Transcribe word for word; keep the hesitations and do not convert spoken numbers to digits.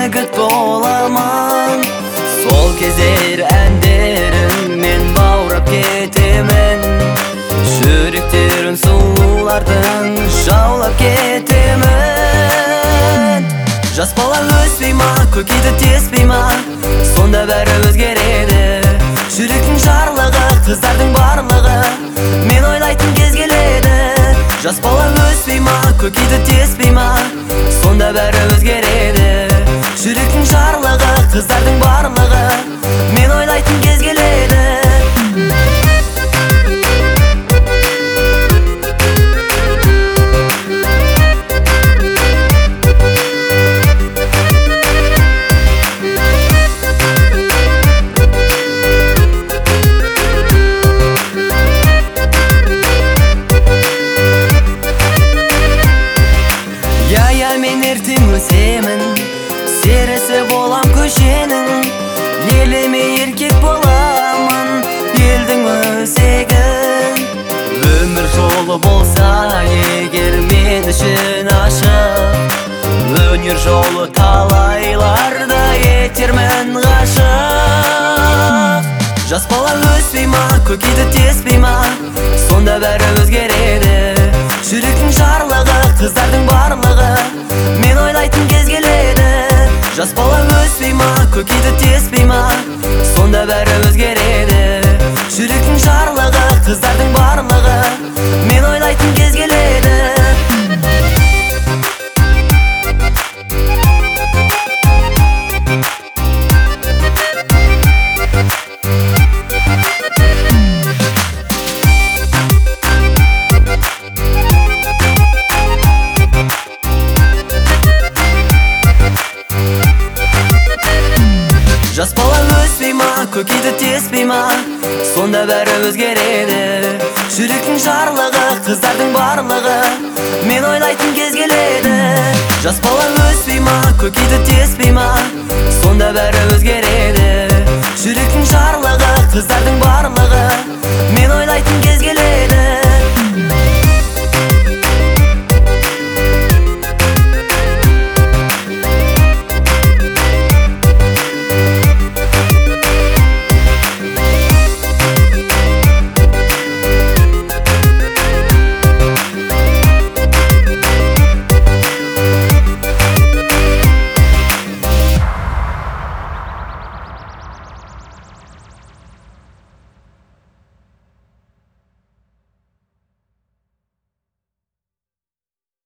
жігіт боламын. Сол кездер әндерін мен баурап кетемін. Жүректерін сұлулардың жаулап кетемін. Жас бала өспей ма, көкейді теспей ма, сонда бәрі өзгереді. Жүректің жарлығы, қыздардың барлығы мен ойлайтын кез келеді. Жас бала өспей ма, көкейді теспей ма, сонда бәрі өзгереді. Жүректің жарлығы, қыздардың барлығы мен ойлайтын кез келеді. Мен ертең өсемін, серісі болам көшенің. Елеме еркек боламын, елдің өзегін. Өмір жолы болса егер мен үшін ашық, өнер жолы талайларда етермін ғашық. Жас бала өспей ма, көкейді теспей ма, сонда бәрі өзгереді. Жүректің жарлығы, қыздардың барлығы мен ойлайтын кез келеді. Жас бала өспей ма, көкейді теспей ма, сонда бәрі өзгереді. Жүректің жарлығы, қыздардың барлығы мен ойлайтын кез келеді. Жас бала өспей ма, көкейді теспей ма, сонда бәрі өзгереді. Жүректің жарлығы, қыздардың барлығы мен ойлайтын кез келеді. Жас бала өспей ма, көкейді теспей ма, сонда бәрі